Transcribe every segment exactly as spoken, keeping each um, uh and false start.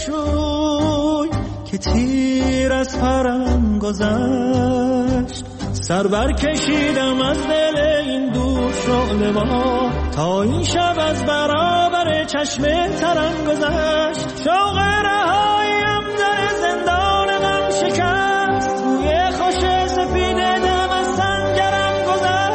بشوی که تیر از پرم گذشت. سر بر کشیدم از دل این دور شعله با تا این شب از برابر چشم ترم گذشت. شوق رهاییم در زندان غم شکست، روی خوش سپید دم از سنگرم گذشت.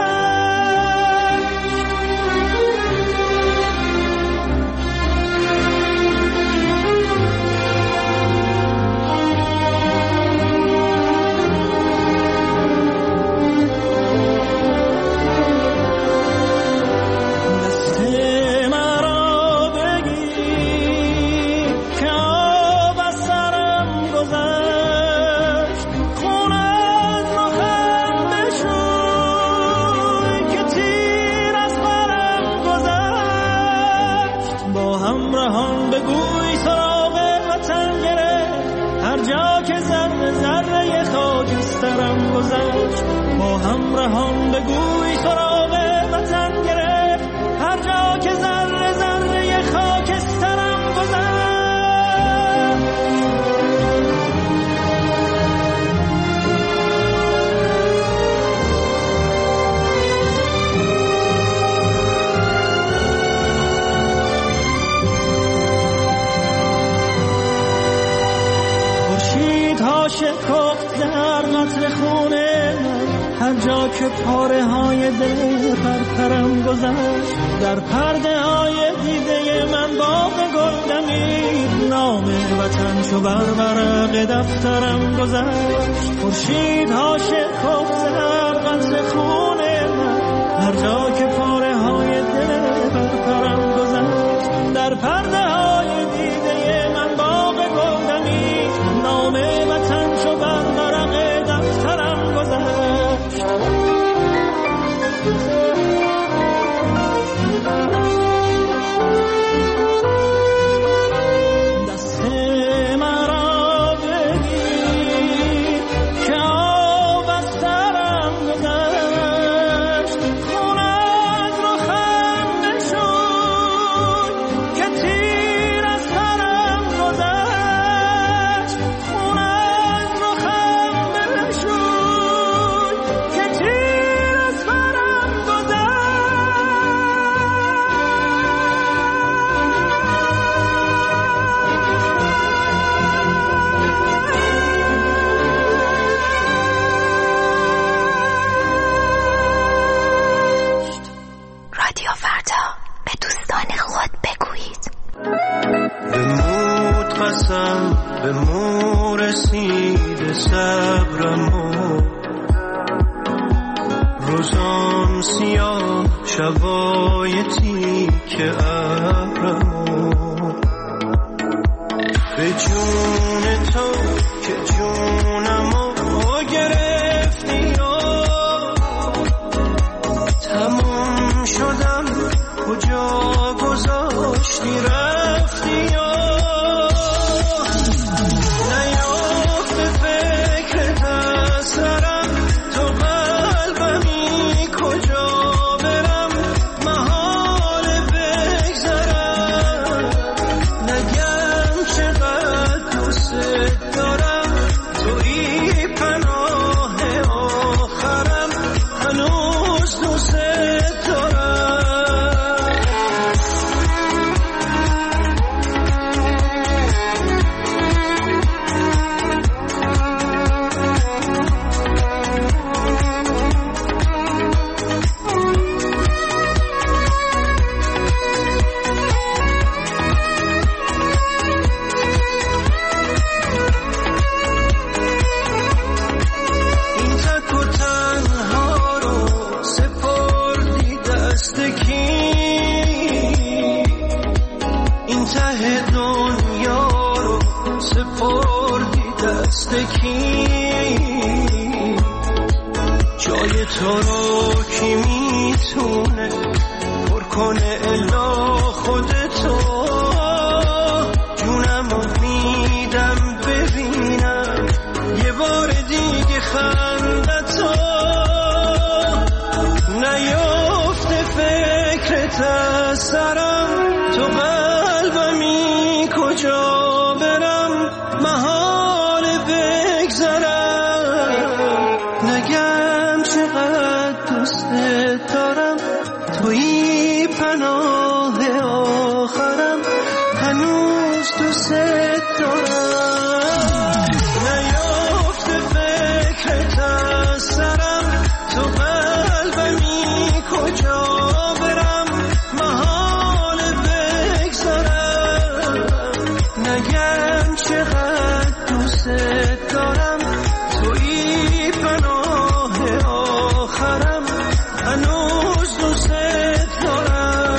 با همراهان بگوی سراغ وطن گرفت، هر جا که ذره ذره خاکسترم گذشت. خورشید ها شکفت در قطر خونه، هر جا که پاره های دل بر پرم گذشت. در پرده های دیده من باغ گل دمید، نام وطن شو بر ورق دفترم گذشت. خورشید ها شکفت در قطر خون من، هر جا که پاره های دل بر پرم گذشت. در پرده های دیده من باغ گل دمید، نام وطن شو بر ورق دفترم گذشت. دست مرا بگیر که آب از سرم گذشت، خون از رخم بشوی که تیر از پرم گذشت. خون از رخم بشوی که تیر از پرم گذشت. رادیو فردا، به دوستان خود بگویید. بمود قسم به مو رسید صبرمو، روزام سیاه شبای تیک ابرمو. به جون تو که جونمو گرفتی و تموم شدم، کجا گذاشتی رفتی و نیافت فکرت از سرم، تو قلبمی کجا برم، محال بگذرم. نگم چقدر دوست دارم، توی پناه آخرم، هنوز دوست دارم. این تک و تنها رو سپردی دست کی؟ این ته دنیا رو سپردی دست کی؟ جای تو رو کی میتونه پر کنه الا خودتو؟ جونمو میدم ببینم یه بار دیگه خندتو. نیافته فکرت از سرم، تو قلبمی کجا برم، چقدر دوست دارم، تویی پناه آخرم، هنوز دوست دارم.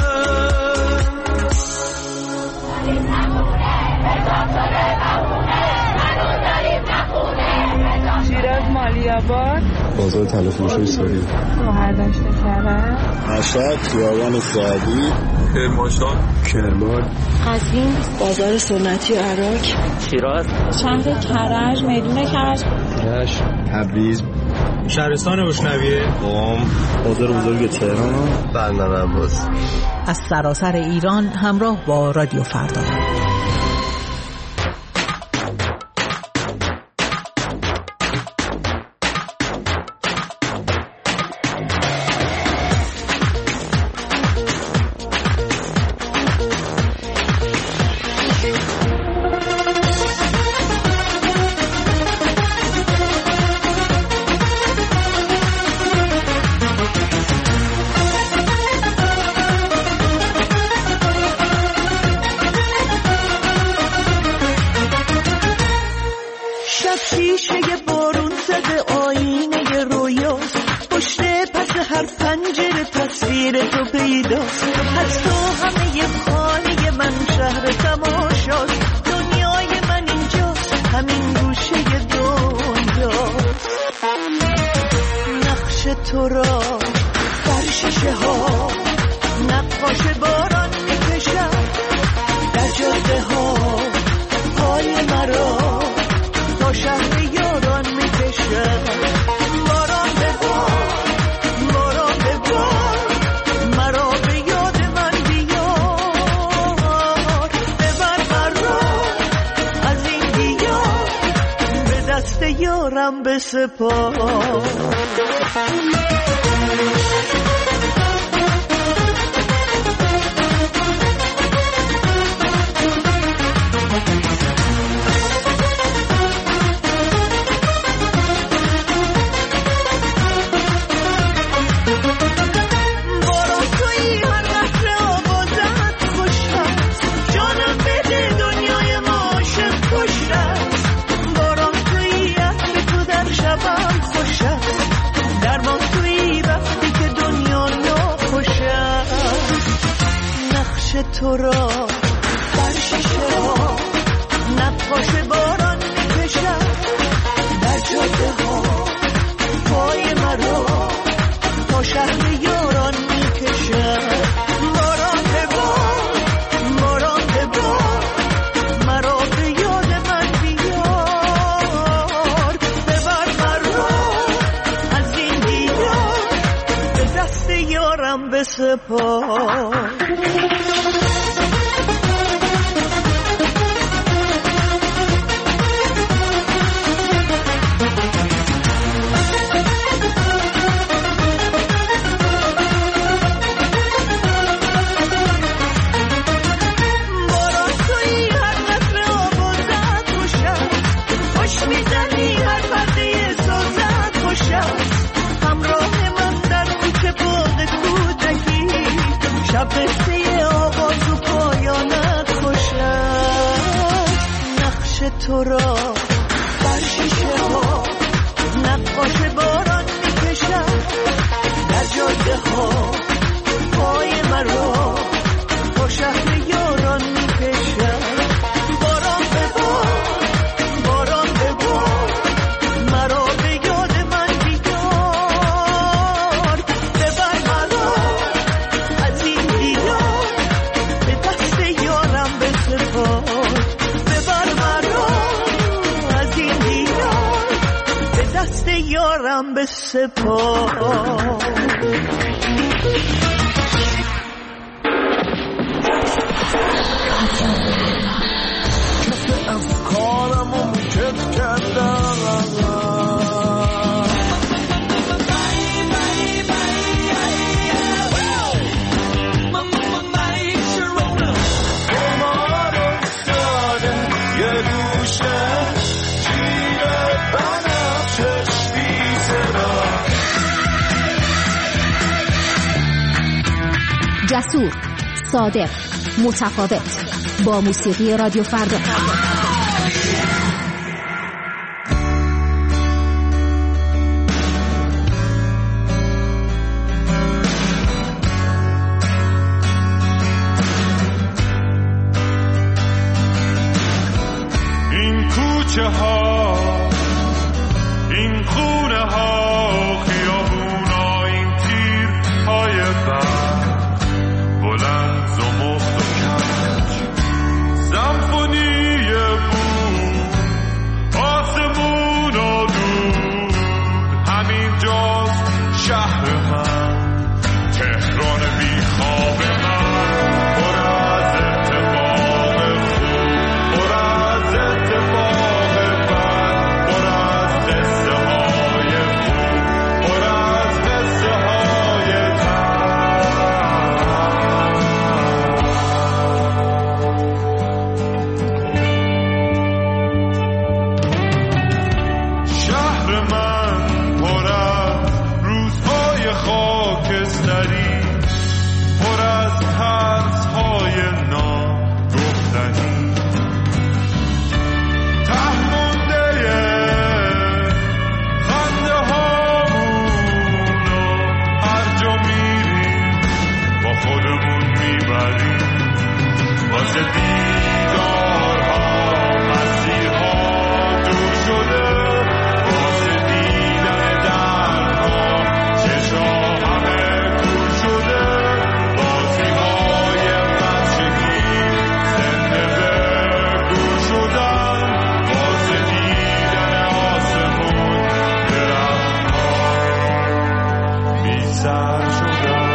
شیراز مالی‌آباد، بازار تلفروشی سوری، شهردشت کرج، مشهد خیابان سعدی، کرمانشاه، کرمان، قزوین، بازار سنتی عراق، شیراز، شهر کرج، میدون کرج، کرج، تبریز، شهرستان اشنویه، قم، بازار بزرگ تهران، بندر عباس. از سراسر ایران همراه با رادیو فردا. تو را در شیشه ها نقاش باران میکشم، در جاده ها پای مرا تا شهر یاران میکشم. باران ببار، باران ببار، مرا به یاد من بیار، ببر مرا از این دیار، به دست یارم بسپار. تو را در شیشه ها نقاش باران میکشم، در جاده ها پای مرا تا شهر یاران میکشم. باران ببار، باران ببار، مرا به یاد من بیار، ببر مرا از این دیار، به دست یارم بسپار. تو را در شیشه ها نقاش باران میکشم، در جاده ها پای مرا تا شهر یاران میکشم. باران ببار، باران ببار، مرا به یاد من بیار، ببر مرا از این دیار، به دست یارم بسپار. دست یارم به سپار. کف افکارم و مکت کردم، جسور، صادق، متفاوت، با موسیقی رادیو فردا. کوچه ها، این خونه ها، خیابونا، این تیر های برد بلند زمخت و کج، سمفونی بود آسمون و دود. همین جاست شهر من، تهران بی خواب من، پر از اتفاق خوب، پر از اتفاق بد، پر از قصه های خوب، پر از قصه های شهر من پر از روزهای خاکستری، پر از ترس‌های ناگفتنی، ته مونده خنده هامونو هر جا میریم با خودمون میبریم، واسه دیدارها مسیرها دور شده، واسه دیدن درها چشا همه کور شده، بازی‌های بچگی زنده به گور شدن، واسه دیدن آسمون درخت‌ها بی سر شدن.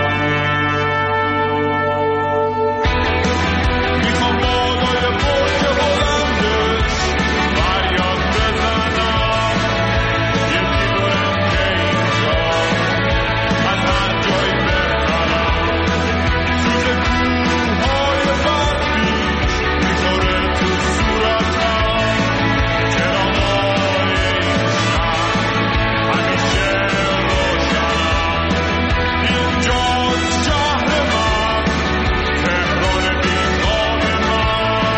میخوام بالای برج بلندش فریاد بزنم، یکی برم که اینجا از هر جایی بهترم، سوز کوههای برفیش میخوره تو صورتم، چراغای این شهر همیشه روشنم، اینجاست شهر من، تهران بیخواب من.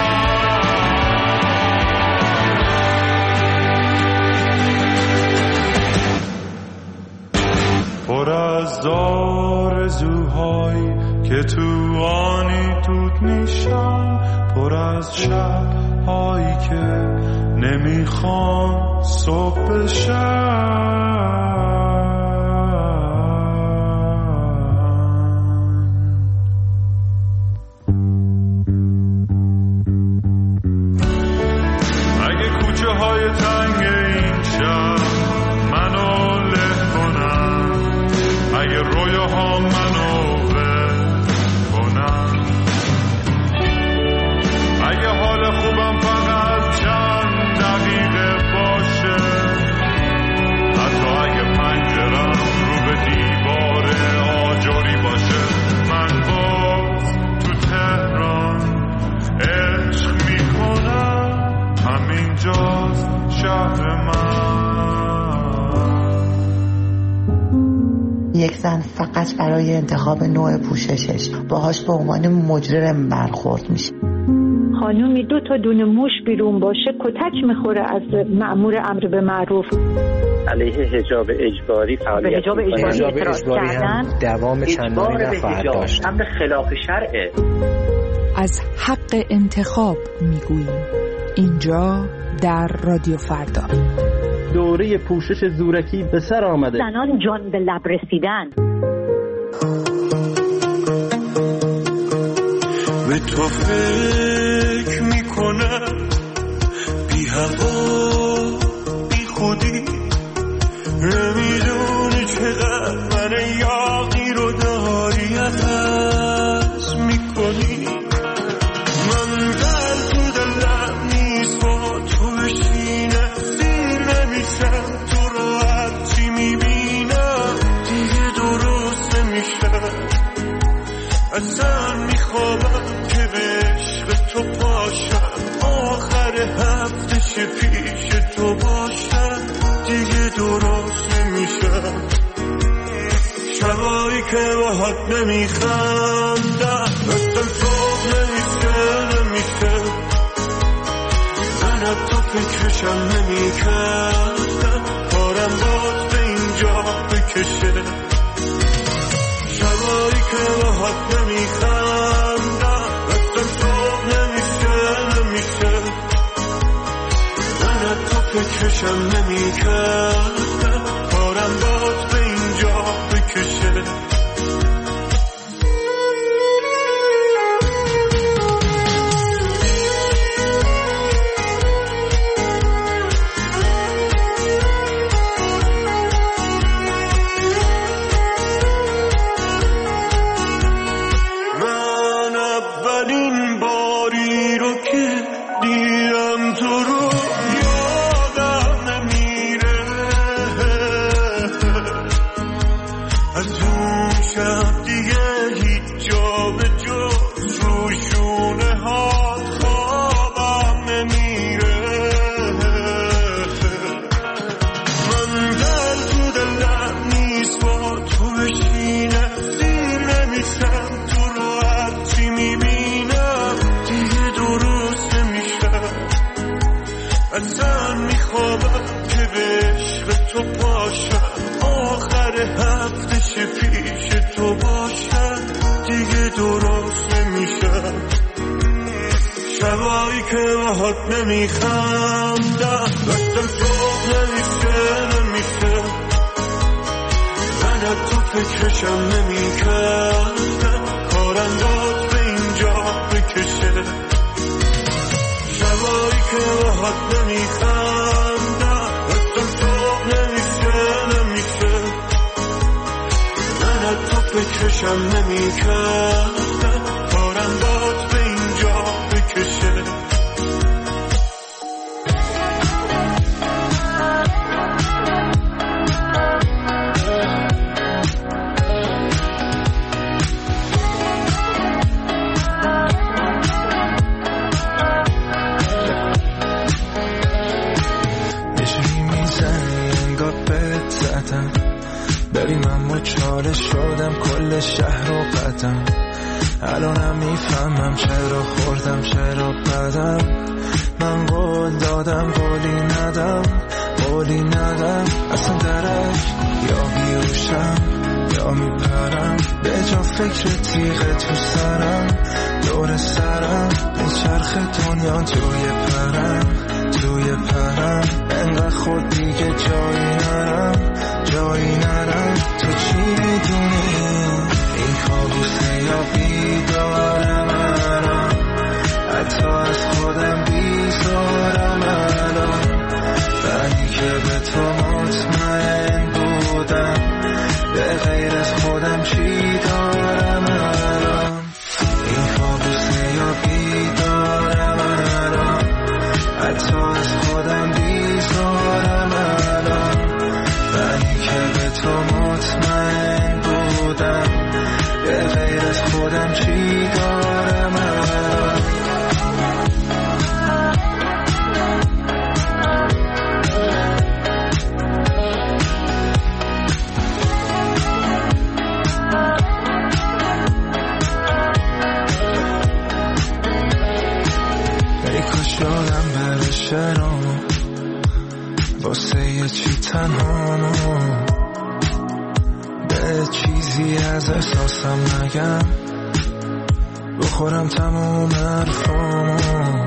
پر از آرزوهایی که تو آنی دود میشن، پر از شبهایی که نمیخوان صبح بشن. اگه کوچه های تنگ این شهر منو له کنن، اگه رویاها منو ول کنن، اگه حال خوبم فقط چند دقیقه باشه، حتی اگه پنجرم رو به دیوار آجری باشه، من باز تو تهران عشق میکنم، همینجاست شهر من. یک زن فقط برای انتخاب نوع پوششش باهاش به عنوان مجرم برخورد میشه. خانومی دو تا دونه موش بیرون باشه کتک میخوره از مأمور امر به معروف. علیه حجاب اجباری فعالیت حجاب اجباری اعتراض کردن، دوام چندانی نخواهد داشت. امر خلاف شرعه. از حق انتخاب میگوییم اینجا در رادیو فردا. دوره پوشش زورکی به سر آمده. زنان جان به لب رسیدن. به تو فکر میکنم بی هوا بی خودی، نمیدونی چقدر من یاقی رو داری عوض میکنی. من قلب تو دلم نیست با تو بشینه، سیر نمیشم تو رو هرچی میبینم دیگه درست نمیشه. اصلا میخوابم که به عشق تو پاشم، آخر هفتش پیش تو باشم دیگه درست نمیشم. شبایی که باهات نمیخندم دستم صبح نمیشه نمیشه، من تو فکرشم نمیکردم کارم باز به اینجا بکشه. شبایی که باهات نمیخندم دستم صبح نمیشه نمیشه، من فکرشم نمی کردم کارم باد به اینجا بکشه. نمیخندم دستم صبح نمیشه نمیشه من تو فکرشم نمیکردم کارم داد به اینجا بکشه. شبایی که باهات نمیخندم دستم صبح نمیشه نمیشه من تو فکرشم نمیکردم کارم داد به اینجا بکشه. شدم کل شهر و قدم الانم میفهمم چرا خوردم چرا بدم. من قول دادم قولی ندم قولی ندم اصلا درک یا بیوشم یا میپرم به جا فکر تیغ تو سرم دور سرم به چرخ دنیا توی پرم توی پرم انقدر خود دیگه جایی نرم جایی نرم. تو چی میدونی این کابوسه یا بیدارم الان حتی از خودم بیزارم الان ولی که به تو مطمئن بودم به غیر از خودم چی دارم الان این کابوسه یا بیدارم الان حتی از خودم بیزارم الان ولی که به تو مطمئن بودم به غیر از خودم چی دارم الان. ای کاش یادم بره شرامو واسه یه چی تنهامو به چیزی از احساسم نگم بخورم تموم حرفامو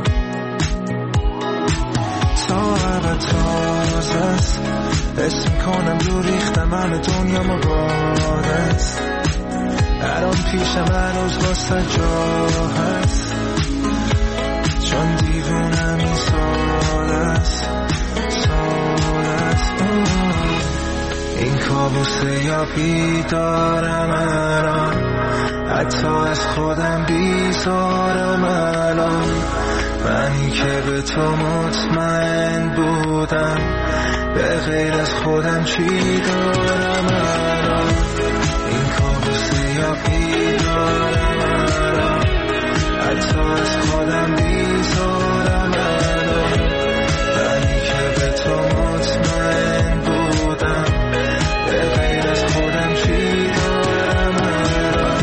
تا عبد تازه است حس میکنم دور ریختم همه دنیا مباد است الان پیشم هنوز واسه جا هست چون دیوونم این سال است سال است این کابوسه یا بیدارم الان حتی از خودم بیزارم الان منی که به تو مطمئن بودم به غیر از خودم چی دارم الان این کابوسه یا بیدارم الان حتی از خودم بیزارم الان منی که به تو مطمئن بودم به غیر از خودم چی دارم الان.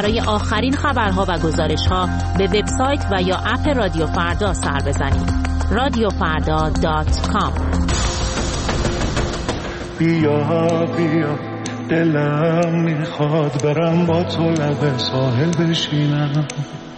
برای آخرین خبرها و گزارش‌ها به وبسایت و یا اپ رادیو فردا سر بزنید. رادیو فردا دات کام. بیا بیا دلم میخواد برم با تو لب ساحل بشینم.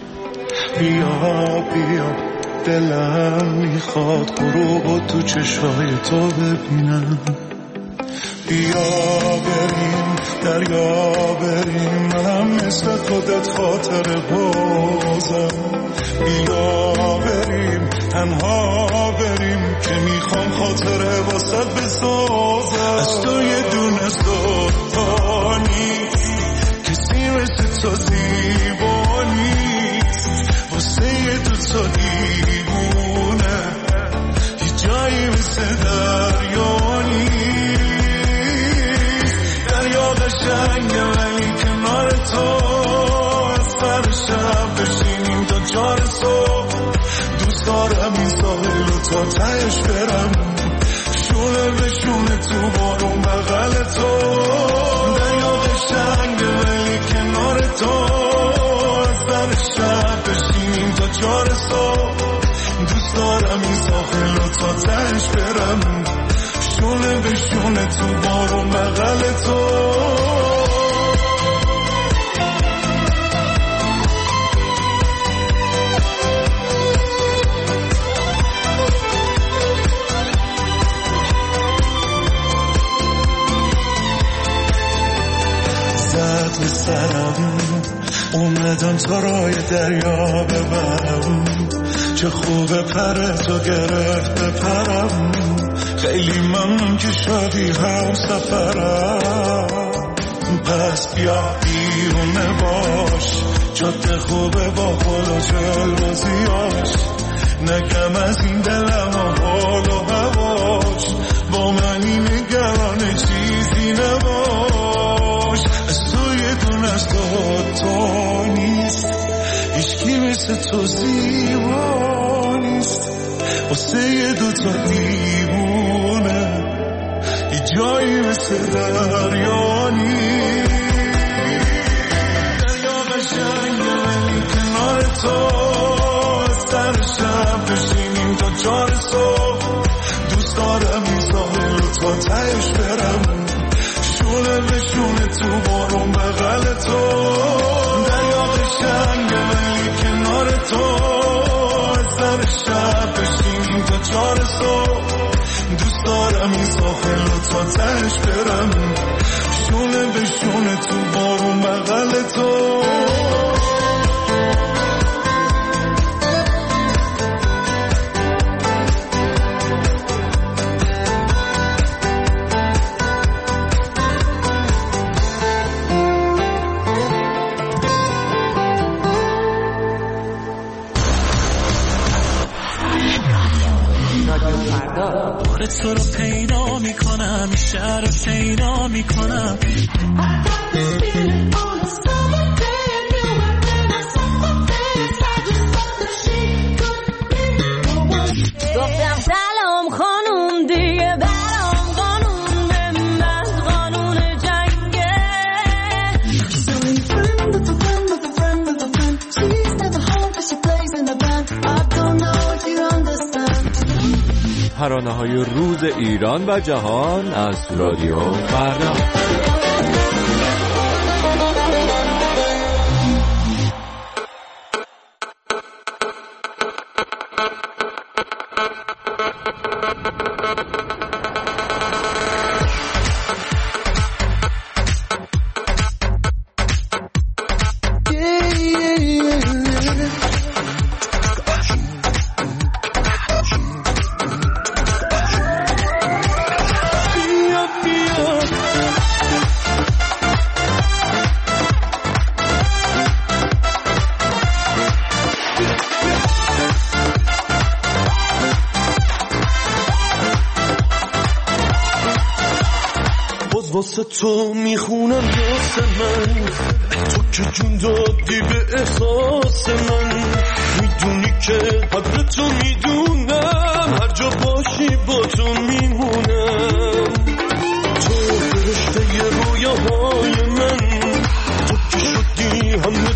بیا بیا دلم میخواد غروب تو چشای تو ببینم. بیا بریم دریا بریم، منم مثل خودت خاطر بازم. بیا بریم تنها بریم که میخوام خاطر واسط بسازم. از تو یه دونه دوتا نیست، کسی مثل تو زیبا نیست. واسه یه دوتا دیوونه هیچ جایی مثل دریا نیست. دریا قشنگه ولی کنار تو از سر شب بشینیم تا چار صبح. دوست دارم این ساحل رو تا تهش برم، شونه به شونه تو بارون بغل تو. دریا قشنگه ولی کنار تو از سر شب بشینیم تا چار صبح. دوست دارم این ساحل رو تا تهش برم، شونه به شونه تو بارون بغل تو. زد به سرم اومدم تا رای دریا ببرم. چه خوبه پر تو گرفت بپرم، خیلی ممنون که شدی هم سفرم. پس بیا بیرونه باش، جاده خوبه با حال و جلوزیاش. نگم از این دلم و حال و هواش، با منی نگران چیزی نباش. از تو یه دونه از تو نیست، هیچکی مثل تو زیبا نیست. واسه یه دوتا دیوونه یه جایی مثل دریا نیست. دریا قشنگه ولی کنار تو از سر شب بشینیم تا چار صبح. دوست دارم این ساحل رو تا تهش برم، شونه به شونه تو بارون بغل تو. دریا قشنگه ولی کنار تو از سر شب بشینیم تا چار صبح. دوست دارم این ساحل رو تا تهش برم، شونه به شونه تو بارون بغل تو. تو رو پیدا میکنم، شهر رو پیدا میکنم. گفتم سلام خانوم دیگه برام قانون من قانون جنگه. ترانه‌های روز ایران و جهان از رادیو فردا. واسه تو میخونم یاس من، تو که جون دادی به احساس من. میدونی که قدر تو میدونم، هر جا باشی با تو میمونم. تو فرشته رویاهای من، تو که شدی هم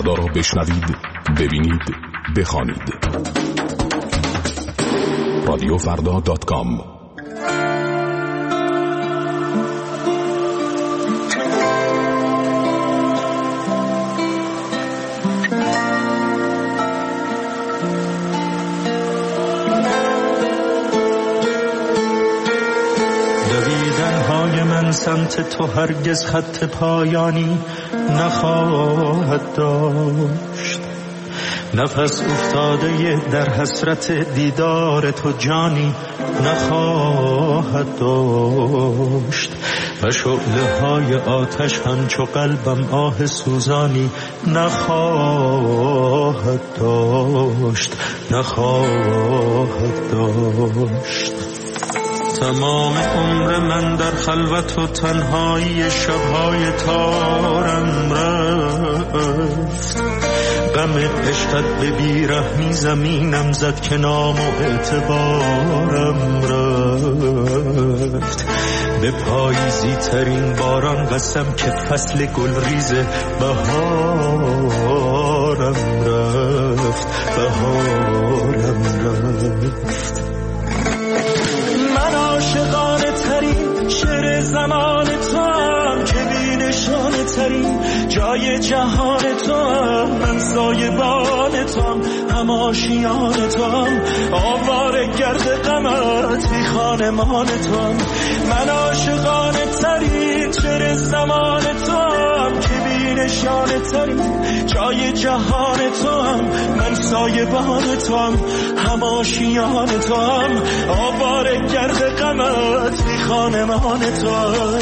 فردا را بشنوید، ببینید، بخوانید. رادیو فردا دات کام. سمت تو هرگز خط پایانی نخواهد داشت، نفس افتاده در حسرت دیدار تو جانی نخواهد داشت، و شعله های آتش همچو قلبم آه سوزانی نخواهد داشت، نخواهد داشت. تمام عمر من در خلوت و تنهایی شبهای تارم رفت، غم عشقت به بیرحمی زمینم زد که نام و اعتبارم رفت، به پاییزی ترین باران قسم که فصل گلریز بهارم رفت، بهارم رفت. عاشقانه ترین شعر زمان تو هم که بی نشانه ترین جای جهان تو هم، من سایبان تو هم، هم آشیان تو هم، آواره گرد غمت بی خانمان تو هم. من عاشقانه ترین شعر زمان تو هم که بی نشانه ترین جای جهان تو هم، من سایبان تو هم، هم آشیان تو هم، آواره گرد غمت بی خانمان تو هم.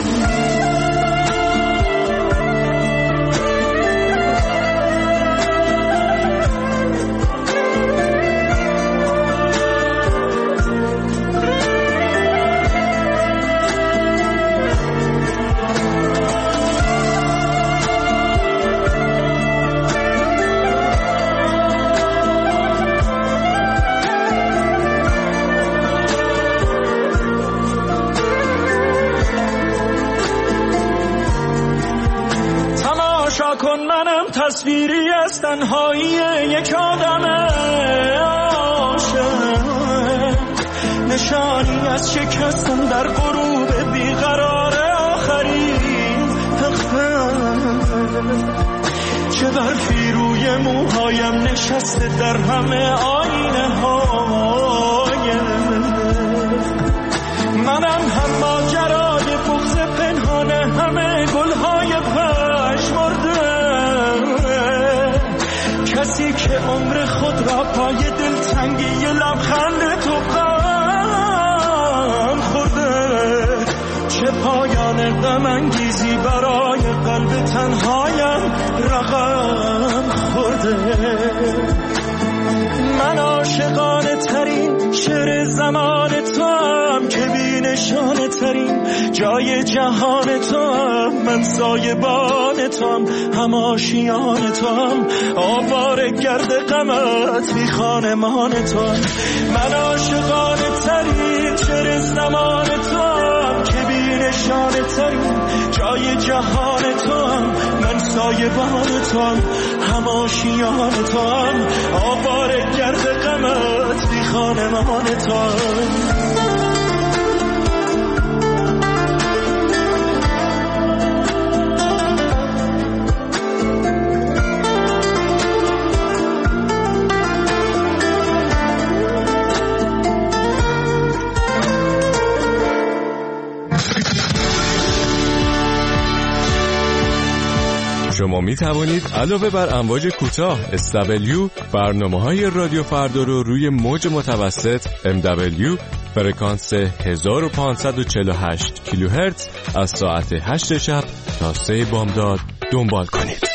تصویری از تنهایی یک آدم عاشق، نشانی از شکستن در غروب بیقرار آخرین تخته، چه برفی روی موهایم نشسته در همه آینه های منم، هم ماجرای بغض پنهان همه گلهای پژمرده، کسی که عمر خود را پای دلتنگی لبخند تو غم خورده، چه پایان غم انگیزی برای قلب تنهایم رقم خورده. من عاشقانه ترین شعر زمان تو هم که بی نشانه ترین جای جهان تو هم، من سایبان تو هم، هم آشیان تو هم، آواره گرد غمت بی خانمان تو هم. من عاشقانه ترین شعر زمان تو هم که بی نشانه ترین جای جهان تو هم، من سایبان تو هم، هم آشیان تو هم، آواره گرد غمت بی خانمان تو هم. شما می توانید علاوه بر امواج کوتاه اس دبلیو برنامه‌های رادیو فردا رو روی موج متوسط ام دبلیو فرکانس هزار و پانصد و چهل و هشت کیلوهرتز از ساعت هشت شب تا سه بامداد دنبال کنید.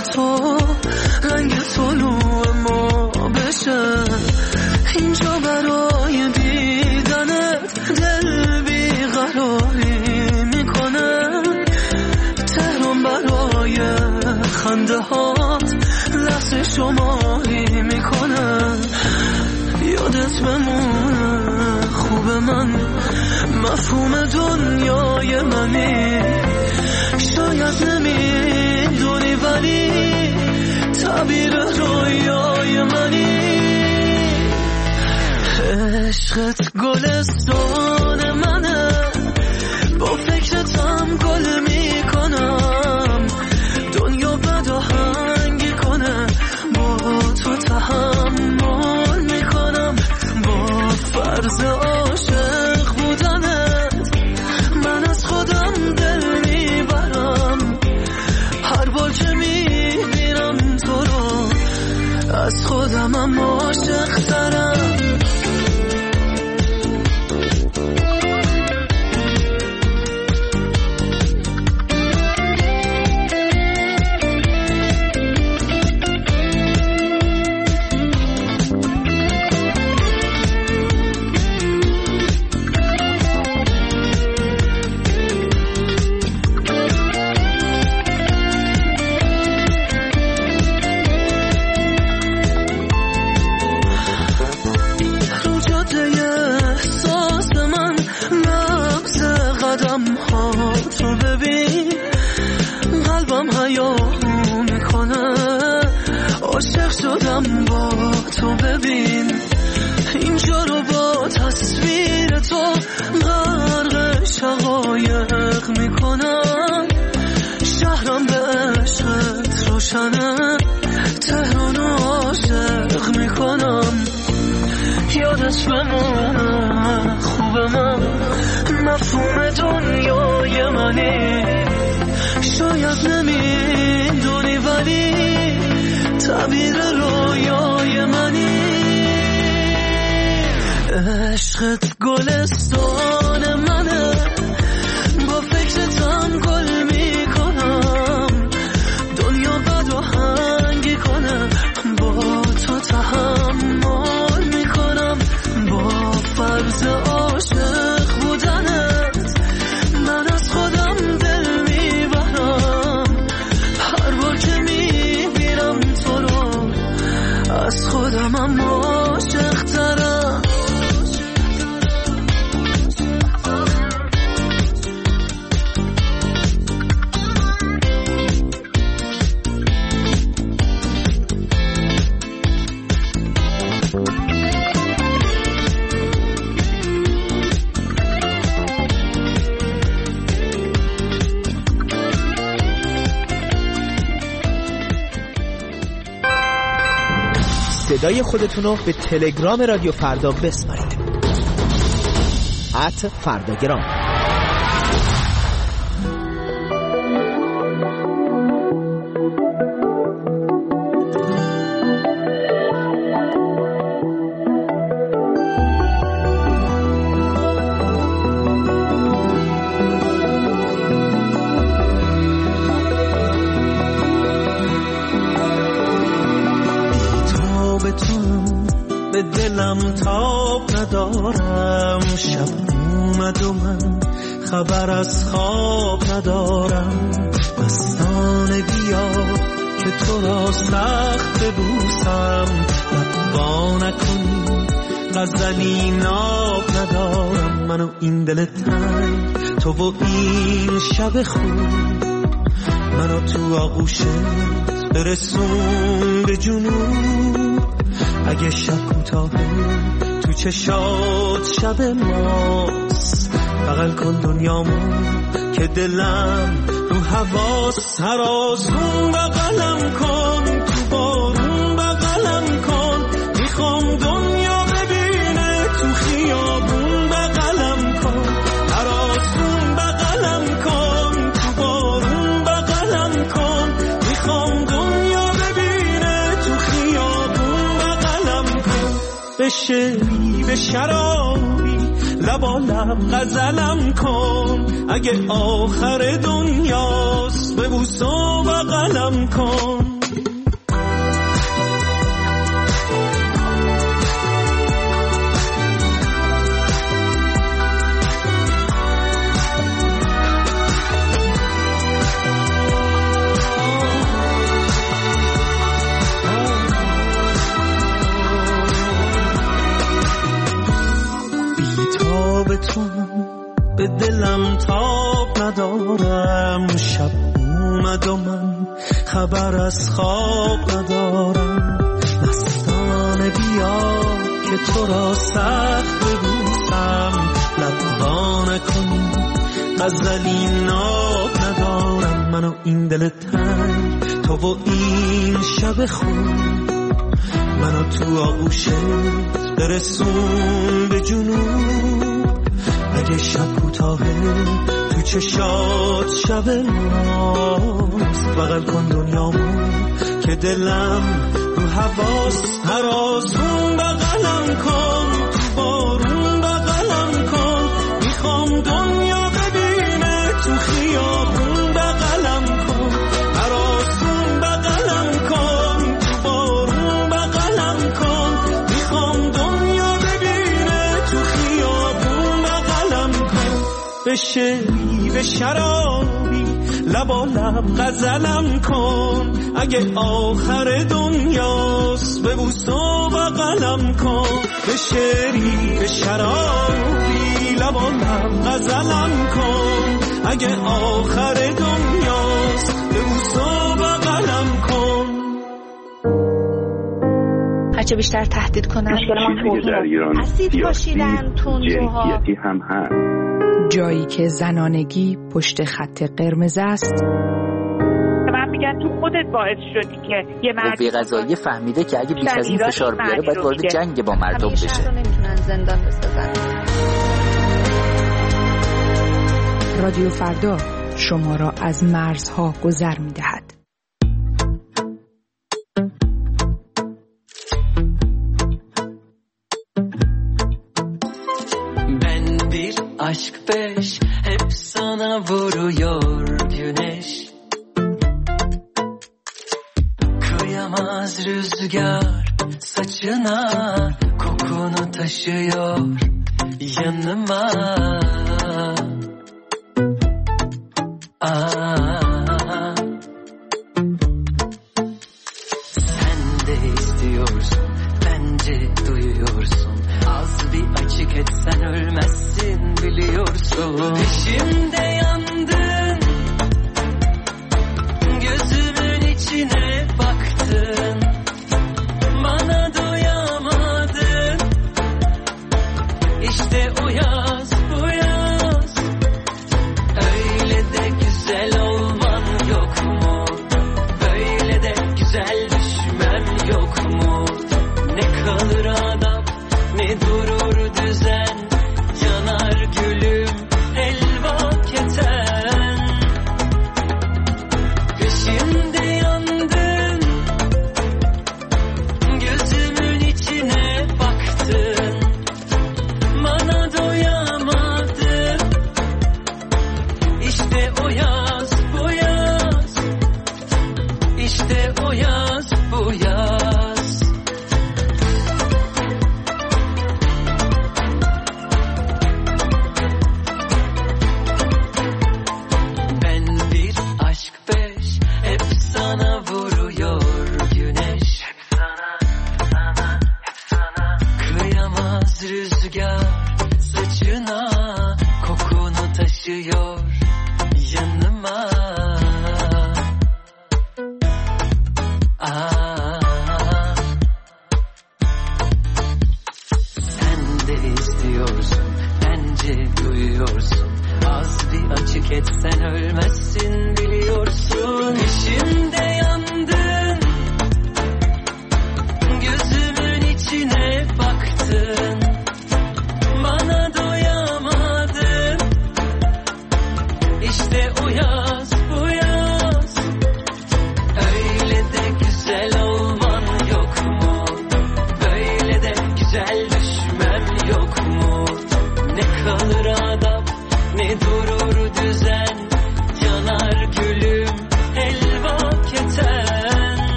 تو رنگ طلوع ما بشه. اینجا برای دیدنت دل بیقراری میکنه. تهران برای خنده هات لحظه شماری میکنه. یادت بمونه خوب من مفهوم دنیای منی. شاید نمیدونی ولی تعبیر رویای منی. عشقت گلستان منه، با فکرتم گل میکنم. دنیا بد آهنگی کنه، با تو تحمل میکنم. با فرض عاشق بودنت من از خودم دل میبرم. هر بار که میبینم تو رو از خودمم عاشق ترم. تو ببین قلبم حیامو میکنه. عاشق شدم با تو ببین. اینجا رو با تصویر تو غرق شقایق میکنم. شهرم به عشقت روشنه، تهران عاشق میکنم. یادت بمونه خوب من مفهوم دنیای منی. شاید نمیدونی ولی تعبیر رویای منی. عشقت گلستان منه، با فکرتم گل میکنم. دنیا بد آهنگی کنه، با تو تحمل میکنم. با فرض عاشق بودنت من از خودم دل میبرم. هر بار که میبینم تو رو از خودمم عاشق ترم. صدای خودتون رو به تلگرام رادیو فردا بسپارید. ات فرداگرام. دلم تاب ندارم. شب اومد و من خبر از خواب ندارم. مستانه بیا که تو را سخت ببوسم. لبا نکنی غزلی ناب ندارم. من و این دل تنگ، تو و این شب خوب. منو تو آغوشت برسون به جنوب. اگه شب کوتاهه تو چشات شب ماست. بغل کن دنیامو که دلم رو حواس. هر آسون بغلم کن، تو بارون بغلم کن. میخوام دنیا ببینه تو خیابون بغلم کن. هر آسون بغلم کن، تو بارون بغلم کن. میخوام دنیا ببینه تو خیابون بغلم کن. به شعری به شرابی لبا لب غزلم کن. اگه آخر دنیاست ببوس و بغلم کن. به دلم تاب ندارم، شب اومد و من خبر از خواب ندارم. مستانه بیا که تو را سخت ببوسم، لبخانه کنی غزلی ناب ندارم. من و این دل تنگ، تو و این شب خون، منو تو آغوشت برسون به جنوب. اگه شب کوتاهه تو چشات شب ماست، بغل کن دنیامو که دلم رو حواست. هر آسون بغلم کن، تو بارون بغلم کن. میخوام دنیا ببینه تو خیابون بغلم کن. هر آسون بغلم کن، تو بارون بغلم کن. میخوام دنیا ببینه تو خیابون بغلم کن. به شعری به شرابی لبا لب غزلم کن. اگه آخر دنیاست ببوس و بغلم کن. به شعری به شرابی لبا لب غزلم کن. اگه آخر دنیاست ببوس و بغلم کن. هرچه بیشتر تهدید کنن اسید پاشیدن تندروها هم هست. جایی که زنانگی پشت خط قرمز است، من میگن تو خودت باعث شدی که یه مرد قوه قضاییه فهمیده که اگه بیش از این فشار بیاره باید وارد جنگ با مردم بشه. همیشه نمیتونن زندان بسازن. رادیو فردا شما را از مرزها گذر میدهد. Aşk beş hep sana vuruyor güneş. Kıyamaz rüzgar saçına, kokunu taşıyor yanıma. Aa, sen de istiyorsun, bence duyuyorsun. Az bir açık etsen ölmezsin biliyorsun. Peşimde yandın, gözümün içine baktın, bana doyamadın. İşte o yaz, bu yaz öyle de güzel oldu.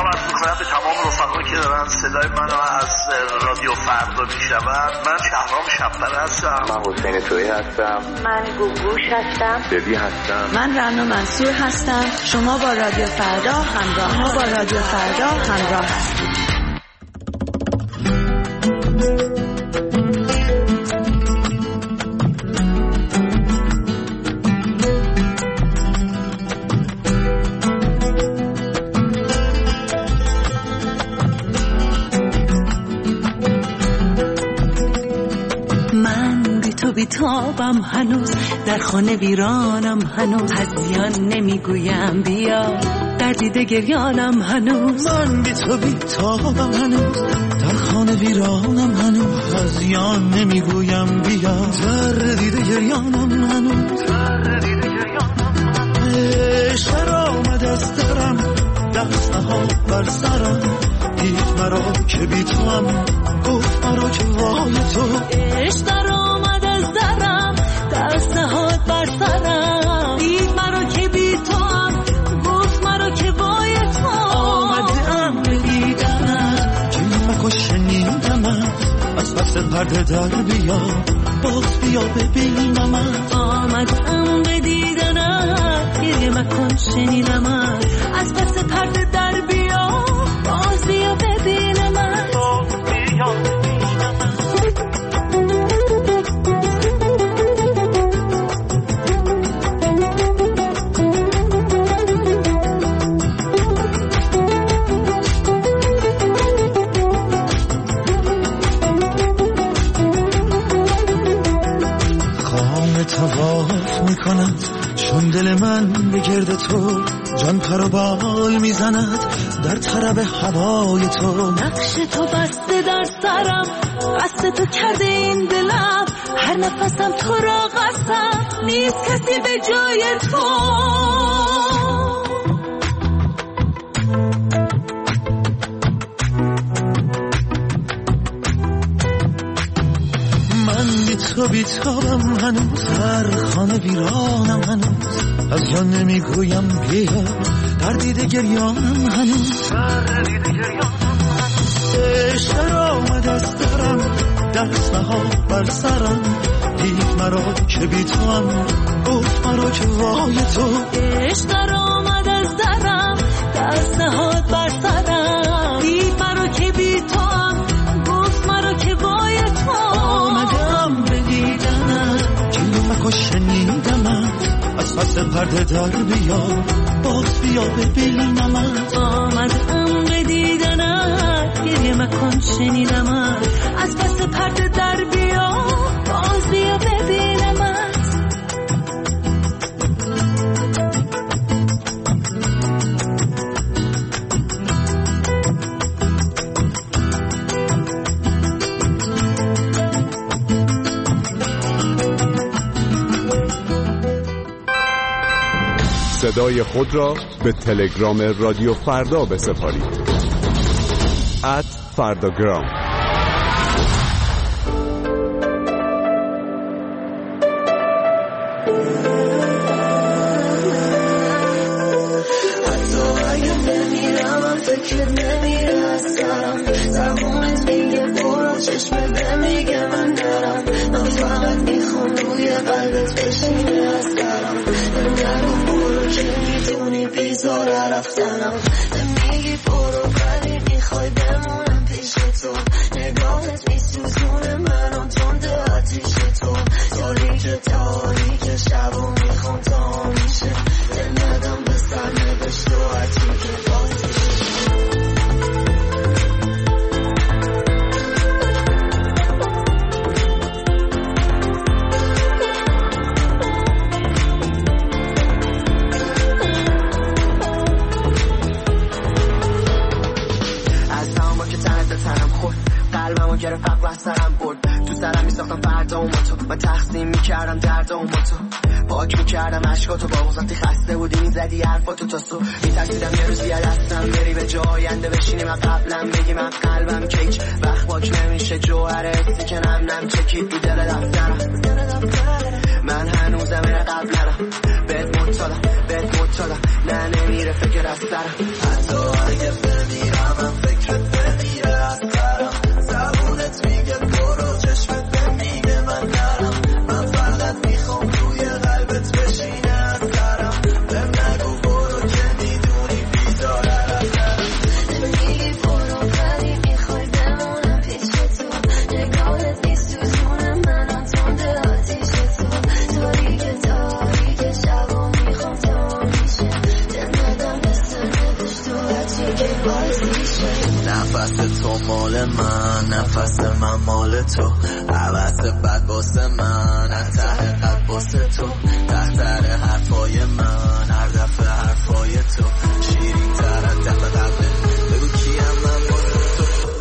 عرض میکنم به تمام رفقا که دارن صدای منو از رادیو فردا میشنون. من شهرام شب‌پره هستم. من حسین تویی هستم. من گوگوش هستم. ببی هستم. من رنا منصور هستم. شما با رادیو فردا همراه ما با رادیو فردا همراه هستید. بیتابم هنوز در خانه ویرانم هنوز هزیان نمیگویم بیا در دیده گریانم هنوز من بی تو بیتابم هنوز در خانه ویرانم هنوز هزیان نمیگویم بیا در دیده گریانم هنوز در دیده گریانم عشق آمد از درم دست ها بر سرم دید مرا که بی تو هم گفت مرا که وای تو عشق در آمد از درم دست نهاد بر سرم دید مرا که بی تو هم گفت مرا که وای تو آمدم به دیدنت که مکش شنیدمت از پس پرده در بیا باز بیا ببینمت آمدم به دیدنت گریه مکن شنیدمت از پس پرده در بیا باز بیا ببینمت باز بیا تواف میکند چون دل من به گرد تو جان پر و بال میزند در طرب هوای تو نقش تو بسته در سرم قصد تو کرده این دلم هر نفسم تو را قصد نیست کسی به جای تو تو بیتابم هنوز در خانه ویرانم هنوز از جان نمیگویم بیا در دیده گریانم هنوز در دیده گریانم عشق آمد از درم دست ها بر سرم دید مرا که بی تو هم گفت مرا که وای تو عشق در آمد از درم دست نهاد بر سرم دید مرا که بی تو هم گفت مرا که وای تو آمدم به دیدنت که مکش شنیدمت از پس پرده در بیا باز بیا ببینمت آمدم به دیدنت گریه مکن شنیدمت از پس پرده در بیا باز بیا ببینمت صدای خود را به تلگرام رادیو فردا بسپارید. ات فرداگرام. حتی اگه بمیرم من فکر نمیره از سرم زبونت میگه برو چشمت میگه من درم من فقط میخوام روی قلبت بشینه از سرم نگو برو که میتونی بیزاره رفتنم میگی برو ولی میخوای بمونم پیش تو نگاهت میسوزونه منم تنده آتیش تو تاریک تاریک شب و میخوام تا میشه دل ندم به سر نبشت و هرچی که بازیشه گرفت فقر از سرم برد تو سرم میساختم فردا و ما تو من تقسیم میکردم درد و ما تو پاک میکردم عشقاتو با وقتی خسته بودی میزدی حرفاتو تا صبح میترسیدم یه روز یه دستم بری به جاینده بشینی من قبلم بگی من قلبم کیک وقت پاک نمیشه جوهره حسی که نم نم چکید رو دل دفترم من هنوزم این قبل نرم بهت مطالم بهت مطالم نه نمیره فکر از سرم حتی اگه بمیرم من فکرت بمیره از سرم زبونت میگه برو چشمت بمیگه من نرم من فقط میخوام روی قلبت بشینه از سرم بهم نگو برو که میدونی بیداره از سرم میگی برو ولی میخوای بمونم پیش تو نگاهت نیست تو زونم منم تنده آتیش تو تاریک تاریک شب و میخوام تا میشه دندادم بسته نوشت تو هرچی که بازیشه نفس تو مال من نفس من مال تو عوض بد باسه من از ته قد باسه تو تحتر حرفای من هر دفعه حرفای تو شیرین تر از دفعه قبله بگو کیم من باسه تو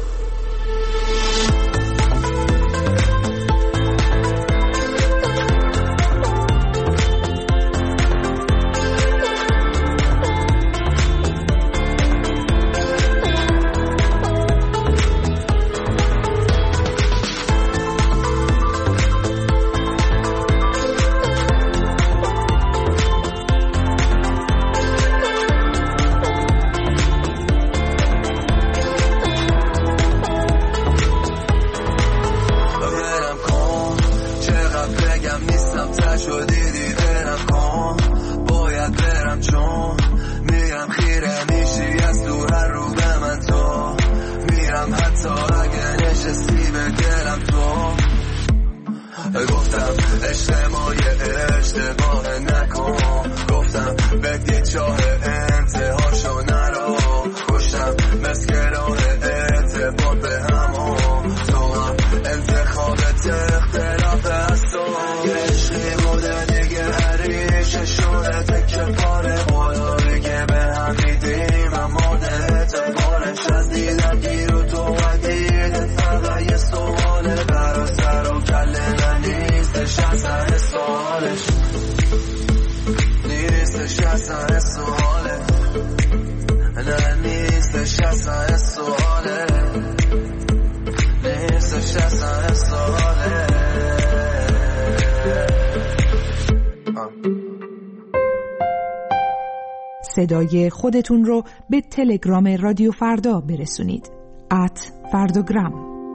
صدای خودتون رو به تلگرام رادیو فردا برسونید. ات فرداگرام.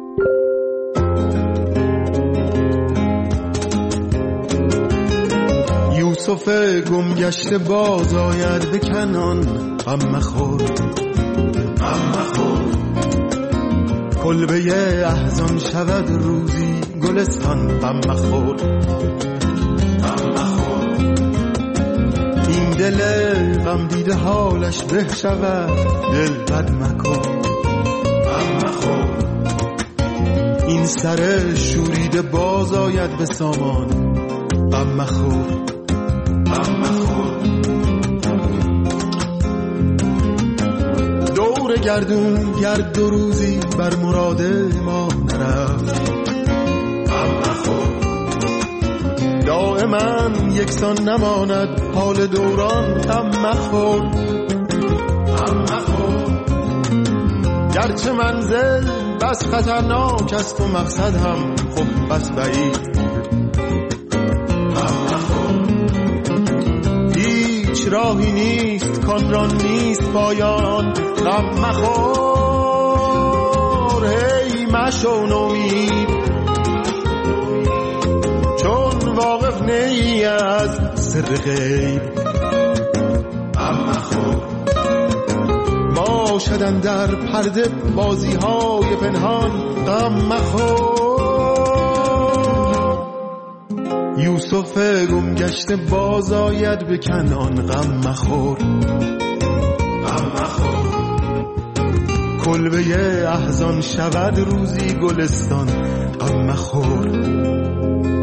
یوسف گم گشته باز آید به کنان غم مخور غم مخور کلبه احزان شود روزی گلستان غم مخور غم مخور این دل غم دیده حالش به شود دل بد مکن غم مخور این سر شوریده باز آید به سامان غم مخور غم مخور دور گردون گرد دو روزی بر مراد ما نرفت غم مخور دائما یکسان نماند حال دوران غم مخور غم مخور گرچه منزل بس خطرناک است و مقصد هم خب بس بعید غم مخور هیچ راهی نیست کان را نیست پایان غم مخور هی مشو نومید چون واقف نی از سر غیب غم مخور باشدن در پرده بازی های پنهان غم مخور یوسف گم گشته باز آید به کنعان غم مخور غم مخور کلبه احزان شود روزی گلستان غم مخور